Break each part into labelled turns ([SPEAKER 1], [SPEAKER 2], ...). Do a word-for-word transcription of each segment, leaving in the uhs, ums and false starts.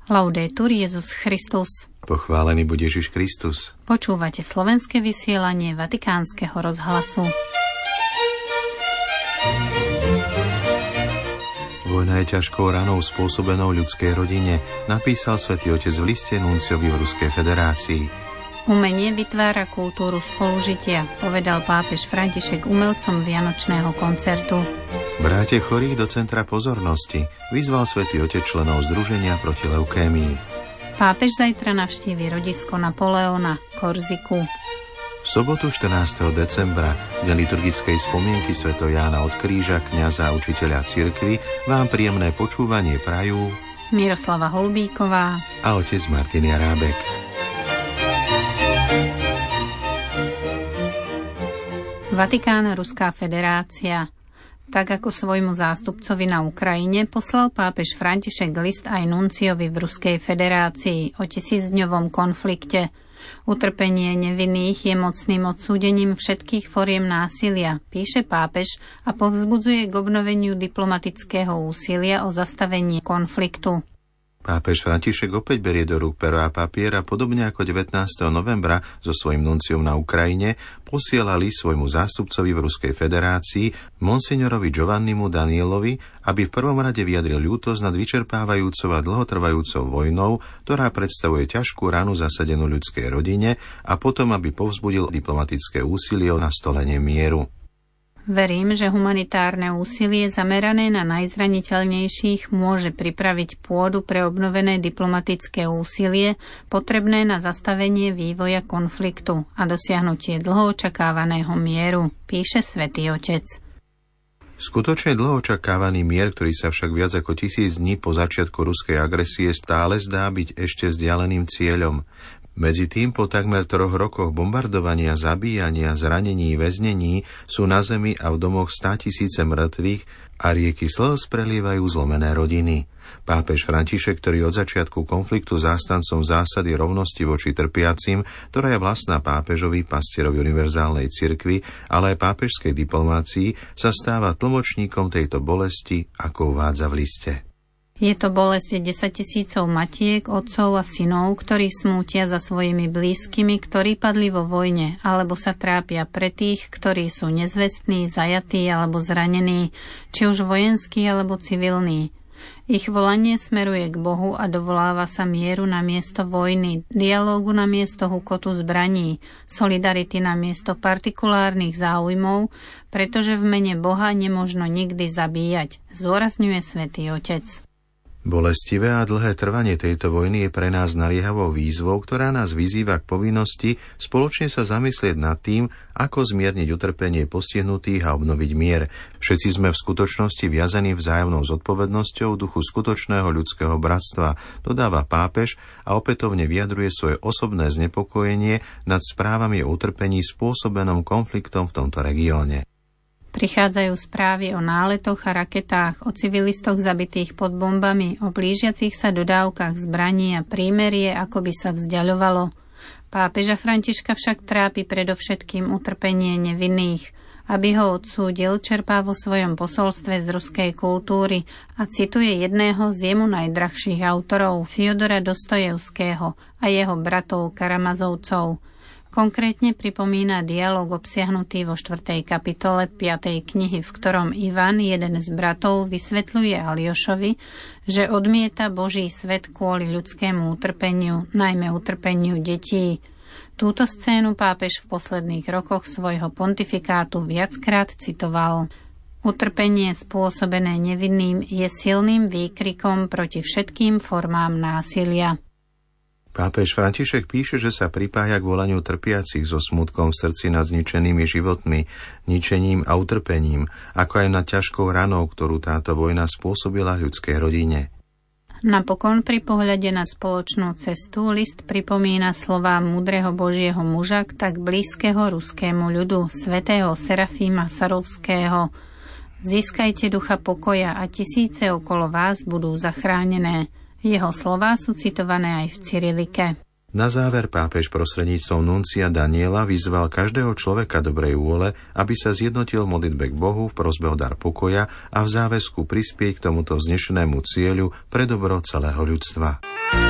[SPEAKER 1] Laudetur Jesus Christus.
[SPEAKER 2] Pochválený buď Ježiš Kristus.
[SPEAKER 1] Počúvate slovenské vysielanie Vatikánskeho rozhlasu.
[SPEAKER 2] Vojna je ťažkou ranou spôsobenou ľudskej rodine, napísal Svätý Otec v liste nunciovi v Ruskej federácii.
[SPEAKER 1] Umenie vytvára kultúru spolužitia, povedal pápež František umelcom vianočného koncertu.
[SPEAKER 2] Bráte chorých do centra pozornosti, vyzval Svätý Otec členov Združenia proti leukémii.
[SPEAKER 1] Pápež zajtra navštívi rodisko Napoleona, Korziku.
[SPEAKER 2] V sobotu štrnásteho decembra, deň liturgickej spomienky svätého Jána od Kríža, kňaza a učiteľa cirkvi, vám príjemné počúvanie prajú
[SPEAKER 1] Miroslava Holubíková
[SPEAKER 2] a otec Martin Jarábek.
[SPEAKER 1] Vatikán, Ruská federácia. Tak ako svojmu zástupcovi na Ukrajine poslal pápež František list aj nunciovi v Ruskej federácii o tisícdňovom konflikte. Utrpenie nevinných je mocným odsúdením všetkých foriem násilia, píše pápež a povzbudzuje k obnoveniu diplomatického úsilia o zastavenie konfliktu.
[SPEAKER 2] Pápež František opäť berie do rúk pero a papier a podobne ako devätnásteho novembra so svojím nunciom na Ukrajine posielali svojmu zástupcovi v Ruskej federácii monsignorovi Giovannimu Danielovi, aby v prvom rade vyjadril ľútosť nad vyčerpávajúcou a dlhotrvajúcou vojnou, ktorá predstavuje ťažkú ranu zasadenú ľudskej rodine, a potom aby povzbudil diplomatické úsilie o nastolenie mieru.
[SPEAKER 1] Verím, že humanitárne úsilie zamerané na najzraniteľnejších môže pripraviť pôdu pre obnovené diplomatické úsilie potrebné na zastavenie vývoja konfliktu a dosiahnutie dlho očakávaného mieru, píše Svätý Otec.
[SPEAKER 2] Skutočne dlho očakávaný mier, ktorý sa však viac ako tisíc dní po začiatku ruskej agresie stále zdá byť ešte vzdialeným cieľom. Medzi tým po takmer troch rokoch bombardovania, zabíjania, zranení, väznení sú na zemi a v domoch státisíce mŕtvych a rieky slz prelievajú zlomené rodiny. Pápež František, ktorý od začiatku konfliktu zástancom zásady rovnosti voči trpiacim, ktorá je vlastná pápežovi, pastierovi univerzálnej cirkvi, ale aj pápežskej diplomácii, sa stáva tlmočníkom tejto bolesti, ako uvádza v liste.
[SPEAKER 1] Je to bolesť desaťtisícov matiek, otcov a synov, ktorí smútia za svojimi blízkymi, ktorí padli vo vojne, alebo sa trápia pre tých, ktorí sú nezvestní, zajatí alebo zranení, či už vojenskí alebo civilní. Ich volanie smeruje k Bohu a dovoláva sa mieru na miesto vojny, dialógu na miesto hukotu zbraní, solidarity na miesto partikulárnych záujmov, pretože v mene Boha nemožno nikdy zabíjať, zdôrazňuje Svätý Otec.
[SPEAKER 2] Bolestivé a dlhé trvanie tejto vojny je pre nás naliehavou výzvou, ktorá nás vyzýva k povinnosti spoločne sa zamyslieť nad tým, ako zmierniť utrpenie postihnutých a obnoviť mier. Všetci sme v skutočnosti viazaní vzájomnou zodpovednosťou v duchu skutočného ľudského bratstva, dodáva pápež a opätovne vyjadruje svoje osobné znepokojenie nad správami o utrpení spôsobenom konfliktom v tomto regióne.
[SPEAKER 1] Prichádzajú správy o náletoch a raketách, o civilistoch zabitých pod bombami, o blížiacich sa dodávkach zbraní a prímerie, ako by sa vzdiaľovalo. Pápeža Františka však trápi predovšetkým utrpenie nevinných. Aby ho odsúdil, čerpá vo svojom posolstve z ruskej kultúry a cituje jedného z jemu najdrahších autorov, Fyodora Dostojevského a jeho bratov Karamazovcov. Konkrétne pripomína dialog obsiahnutý vo štvrtej kapitole piatej knihy, v ktorom Ivan, jeden z bratov, vysvetľuje Aljošovi, že odmieta Boží svet kvôli ľudskému utrpeniu, najmä utrpeniu detí. Túto scénu pápež v posledných rokoch svojho pontifikátu viackrát citoval. Utrpenie spôsobené nevinným je silným výkrikom proti všetkým formám násilia.
[SPEAKER 2] Pápež František píše, že sa pripája k volaniu trpiacich so smutkom v srdci nad zničenými životmi, ničením a utrpením, ako aj nad ťažkou ranou, ktorú táto vojna spôsobila ľudskej rodine.
[SPEAKER 1] Napokon pri pohľade na spoločnú cestu list pripomína slová múdreho Božieho muža, tak blízkeho ruskému ľudu, svätého Serafíma Sarovského. Získajte ducha pokoja a tisíce okolo vás budú zachránené. Jeho slová sú citované aj v cyrilike.
[SPEAKER 2] Na záver pápež prostredníctvom nuncia Daniela vyzval každého človeka dobrej vôle, aby sa zjednotil v modlitbe k Bohu v prosbe o dar pokoja a v záväzku prispieť k tomuto vznešenému cieľu pre dobro celého ľudstva.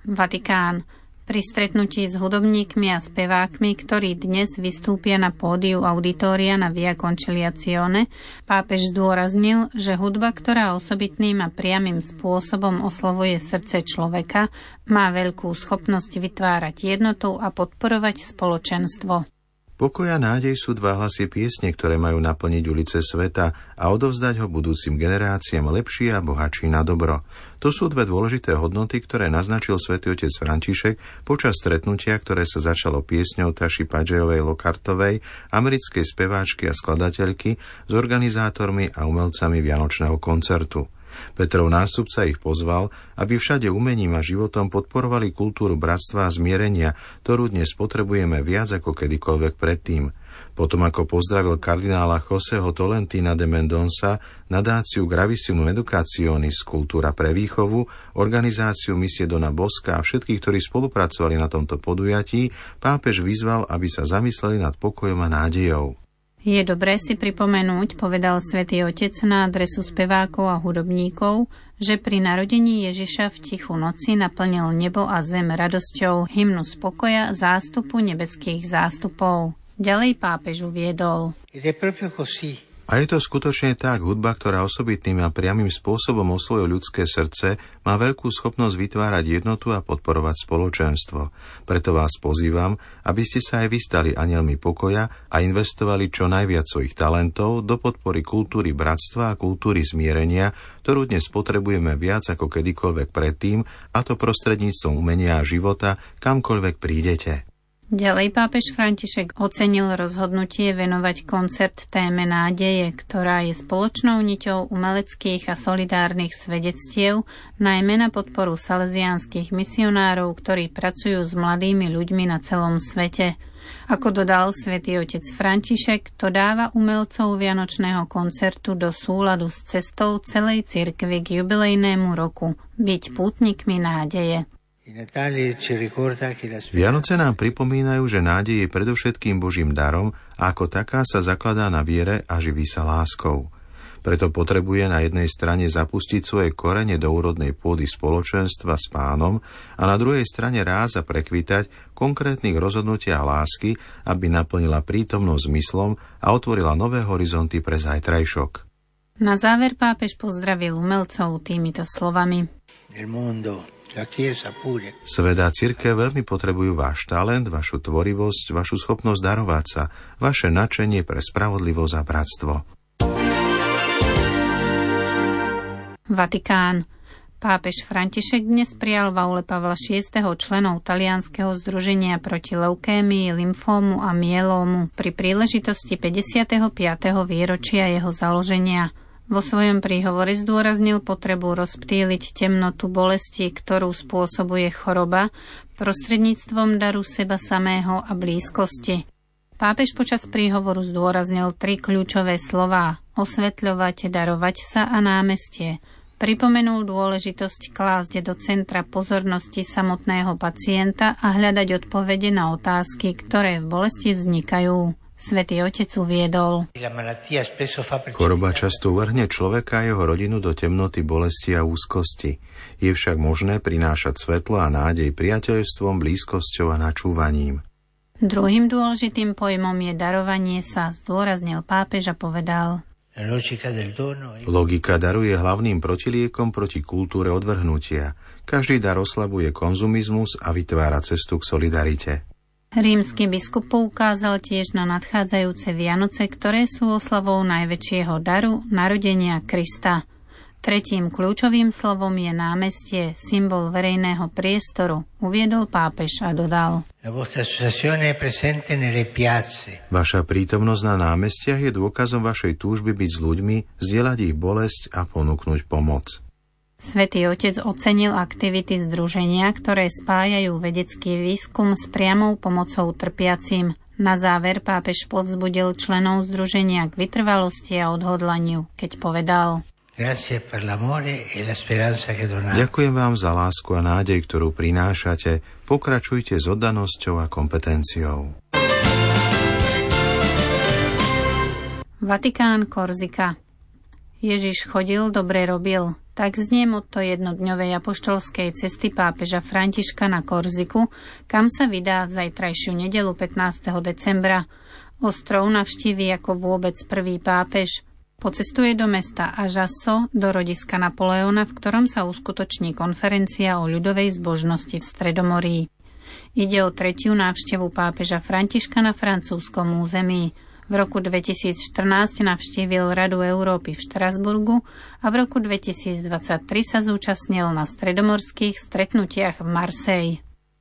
[SPEAKER 1] Vatikán. Pri stretnutí s hudobníkmi a spevákmi, ktorí dnes vystúpia na pódiu auditória na Via Conciliazione, pápež zdôraznil, že hudba, ktorá osobitným a priamym spôsobom oslovuje srdce človeka, má veľkú schopnosť vytvárať jednotu a podporovať spoločenstvo.
[SPEAKER 2] Pokoj a nádej sú dva hlasy piesne, ktoré majú naplniť ulice sveta a odovzdať ho budúcim generáciám lepší a bohatší na dobro. To sú dve dôležité hodnoty, ktoré naznačil svätý otec František počas stretnutia, ktoré sa začalo piesňou Taši Padžejovej Lokartovej, americkej speváčky a skladateľky, s organizátormi a umelcami Vianočného koncertu. Petrov nástupca ich pozval, aby všade umením a životom podporovali kultúru bratstva a zmierenia, ktorú dnes potrebujeme viac ako kedykoľvek predtým. Potom ako pozdravil kardinála Joseho Tolentina de Mendonça, nadáciu Gravissimo Educationis Kultúra pre výchovu, organizáciu Misie Dona Bosca a všetkých, ktorí spolupracovali na tomto podujatí, pápež vyzval, aby sa zamysleli nad pokojom a nádejou.
[SPEAKER 1] Je dobré si pripomenúť, povedal svätý Otec na adresu spevákov a hudobníkov, že pri narodení Ježiša v tichu noci naplnil nebo a zem radosťou hymnu spokoja zástupu nebeských zástupov. Ďalej pápež uviedol.
[SPEAKER 2] A je to skutočne tak, hudba, ktorá osobitným a priamym spôsobom osvojuje ľudské srdce, má veľkú schopnosť vytvárať jednotu a podporovať spoločenstvo. Preto vás pozývam, aby ste sa aj vy stali anjelmi pokoja a investovali čo najviac svojich talentov do podpory kultúry bratstva a kultúry zmierenia, ktorú dnes potrebujeme viac ako kedykoľvek predtým, a to prostredníctvom umenia a života, kamkoľvek prídete.
[SPEAKER 1] Ďalej pápež František ocenil rozhodnutie venovať koncert téme nádeje, ktorá je spoločnou niťou umeleckých a solidárnych svedectiev, najmä na podporu salesiánskych misionárov, ktorí pracujú s mladými ľuďmi na celom svete. Ako dodal svätý otec František, to dáva umelcov Vianočného koncertu do súladu s cestou celej cirkvi k jubilejnému roku, byť pútnikmi nádeje.
[SPEAKER 2] Vianoce nám pripomínajú, že nádej je predovšetkým Božím darom a ako taká sa zakladá na viere a živí sa láskou. Preto potrebuje na jednej strane zapustiť svoje korene do úrodnej pôdy spoločenstva s Pánom a na druhej strane ráz a prekvitať konkrétnych rozhodnutia lásky, aby naplnila prítomnosť zmyslom a otvorila nové horizonty pre zajtrajšok.
[SPEAKER 1] Na záver pápež pozdravil umelcov týmito slovami.
[SPEAKER 2] Svet a cirkev veľmi potrebujú váš talent, vašu tvorivosť, vašu schopnosť darovať sa, vaše nadšenie pre spravodlivosť a bratstvo.
[SPEAKER 1] Vatikán. Pápež František dnes prijal v aule Pavla šiesteho členov Talianskeho združenia proti leukémii, lymfómu a myelómu pri príležitosti päťdesiateho piateho výročia jeho založenia. Vo svojom príhovore zdôraznil potrebu rozptýliť temnotu bolesti, ktorú spôsobuje choroba, prostredníctvom daru seba samého a blízkosti. Pápež počas príhovoru zdôraznil tri kľúčové slová: osvetľovať, darovať sa a námestie. Pripomenul dôležitosť klásť do centra pozornosti samotného pacienta a hľadať odpovede na otázky, ktoré v bolesti vznikajú. Svätý Otec uviedol.
[SPEAKER 2] Choroba často uvrhne človeka a jeho rodinu do temnoty, bolesti a úzkosti. Je však možné prinášať svetlo a nádej priateľstvom, blízkosťou a načúvaním.
[SPEAKER 1] Druhým dôležitým pojmom je darovanie sa, zdôraznil pápež a povedal.
[SPEAKER 2] Logika daru je hlavným protiliekom proti kultúre odvrhnutia. Každý dar oslabuje konzumizmus a vytvára cestu k solidarite.
[SPEAKER 1] Rímsky biskup poukázal tiež na nadchádzajúce Vianoce, ktoré sú oslavou najväčšieho daru, narodenia Krista. Tretím kľúčovým slovom je námestie, symbol verejného priestoru, uviedol pápež a dodal.
[SPEAKER 2] Vaša prítomnosť na námestiach je dôkazom vašej túžby byť s ľuďmi, zdieľať ich bolesť a ponúknuť pomoc.
[SPEAKER 1] Svätý Otec ocenil aktivity združenia, ktoré spájajú vedecký výskum s priamou pomocou trpiacim. Na záver pápež povzbudil členov združenia k vytrvalosti a odhodlaniu, keď povedal: Ďakujem vám za lásku a nádej, ktorú prinášate. Pokračujte s oddanosťou a kompetenciou. Vatikán, Korzika. Ježiš chodil, dobre robil. Tak znie motto jednodňovej apoštolskej cesty pápeža Františka na Korziku, kam sa vydá v zajtrajšiu nedeľu pätnásteho decembra. Ostrov navštíví ako vôbec prvý pápež. Pocestuje do mesta Ajaso, do rodiska Napoleona, v ktorom sa uskutoční konferencia o ľudovej zbožnosti v Stredomorí. Ide o tretiu návštevu pápeža Františka na francúzskom území. V roku dvetisícštrnásť navštívil Radu Európy v Štrasburgu a v roku dvetisícdvadsaťtri sa zúčastnil na stredomorských stretnutiach v Marseille.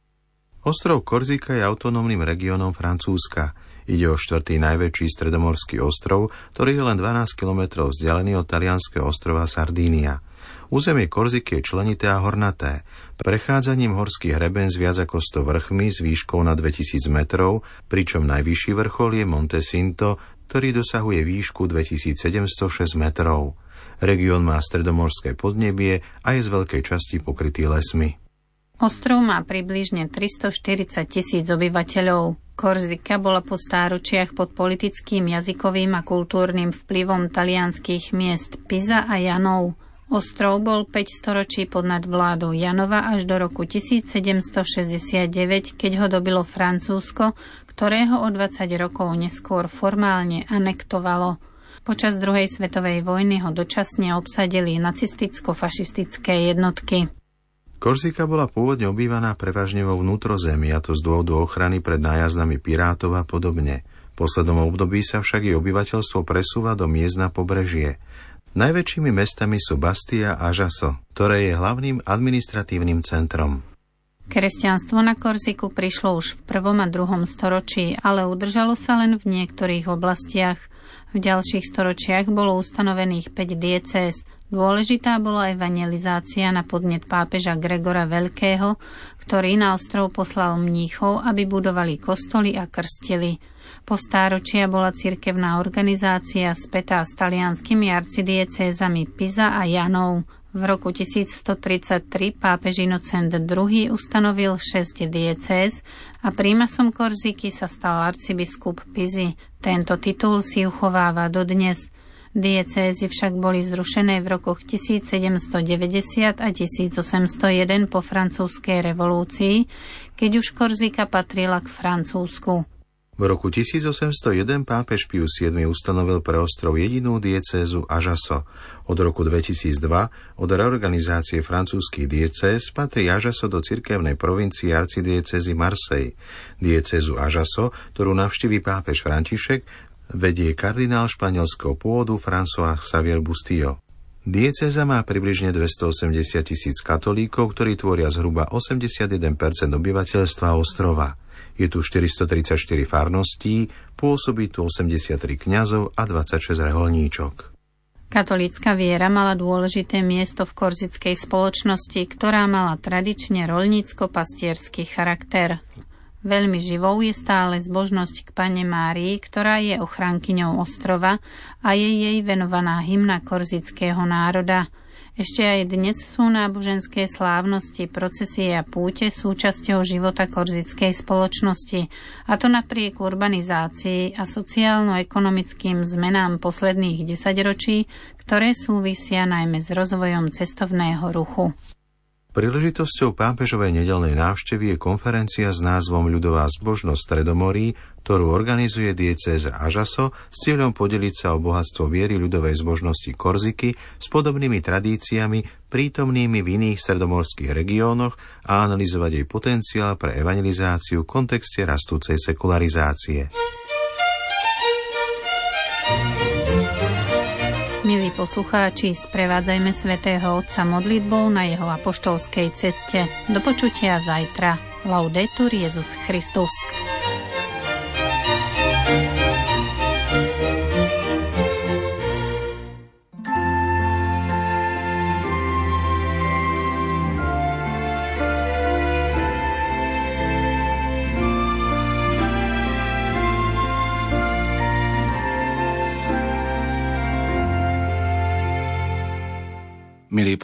[SPEAKER 2] Ostrov Korzika je autonómnym regiónom Francúzska. Ide o štvrtý najväčší stredomorský ostrov, ktorý je len dvanásť kilometrov vzdialený od talianskeho ostrova Sardínia. Územie Korziky je členité a hornaté. Prechádzaním horských hrebén s viac ako sto vrchmi s výškou na dvetisíc metrov, pričom najvyšší vrchol je Monte Cinto, ktorý dosahuje výšku dvetisícsedemstošesť metrov. Región má stredomorské podnebie a je z veľkej časti pokrytý lesmi.
[SPEAKER 1] Ostrov má približne tristoštyridsať tisíc obyvateľov. Korzika bola po stáročiach pod politickým, jazykovým a kultúrnym vplyvom talianskych miest Pisa a Janov. Ostrov bol päť storočí pod nadvládou Janova až do roku tisícsedemstošesťdesiatdeväť, keď ho dobilo Francúzsko, ktoré ho o dvadsať rokov neskôr formálne anektovalo. Počas druhej svetovej vojny ho dočasne obsadili nacisticko-fašistické jednotky.
[SPEAKER 2] Korzika bola pôvodne obývaná prevažne vo vnútrozemí, a to z dôvodu ochrany pred nájazdami pirátov a podobne. V poslednom období sa však jej obyvateľstvo presúva do miest na pobrežie. Najväčšími mestami sú Bastia a Ajaso, ktoré je hlavným administratívnym centrom.
[SPEAKER 1] Kresťanstvo na Korziku prišlo už v prvom a druhom storočí, ale udržalo sa len v niektorých oblastiach. V ďalších storočiach bolo ustanovených päť diecéz. Dôležitá bola evangelizácia na podnet pápeža Gregora Veľkého, ktorý na ostrov poslal mníchov, aby budovali kostoly a krstili. Po stáročia bola cirkevná organizácia spätá s talianskymi arcidiecézami Pisa a Janov. V roku tisícstotridsaťtri pápež Inocent druhý ustanovil šesť diecéz a prímasom Korziky sa stal arcibiskup Pisy. Tento titul si uchováva dodnes. Diecézy však boli zrušené v rokoch tisícsedemstodeväťdesiat a tisícosemstojeden po francúzskej revolúcii, keď už Korzika patrila k Francúzsku.
[SPEAKER 2] V roku tisícosemstojeden pápež Pius siedmy ustanovil pre ostrov jedinú diecézu Ajaso. Od roku dvetisícdva, od reorganizácie francúzskych diecéz, patrí Ajaso do cirkevnej provincie arcidiecézy Marseille. Diecézu Ajaso, ktorú navštíví pápež František, vedie kardinál španielského pôvodu François Xavier Bustillo. Diecéza má približne dvestoosemdesiat tisíc katolíkov, ktorí tvoria zhruba osemdesiatjeden percent obyvateľstva ostrova. Je tu štyristotridsaťštyri farností, pôsobí tu osemdesiattri kňazov a dvadsaťšesť reholníčok.
[SPEAKER 1] Katolícka viera mala dôležité miesto v korzickej spoločnosti, ktorá mala tradične roľnícko-pastierský charakter. Veľmi živou je stále zbožnosť k Panne Márii, ktorá je ochránkyňou ostrova a je jej venovaná hymna korzického národa. Ešte aj dnes sú náboženské slávnosti, procesie a púte súčasťou života korzickej spoločnosti, a to napriek urbanizácii a sociálno-ekonomickým zmenám posledných desaťročí, ktoré súvisia najmä s rozvojom cestovného ruchu.
[SPEAKER 2] Príležitosťou pápežovej nedeľnej návštevy je konferencia s názvom Ľudová zbožnosť Stredomorí, ktorú organizuje diecéza Ajaso s cieľom podeliť sa o bohatstvo viery ľudovej zbožnosti Korziky s podobnými tradíciami prítomnými v iných stredomorských regiónoch a analyzovať jej potenciál pre evangelizáciu v kontexte rastúcej sekularizácie.
[SPEAKER 1] Milí poslucháči, sprevádzajme svätého Otca modlitbou na jeho apoštolskej ceste. Do počutia zajtra. Laudetur Jesus Christus.
[SPEAKER 3] Milí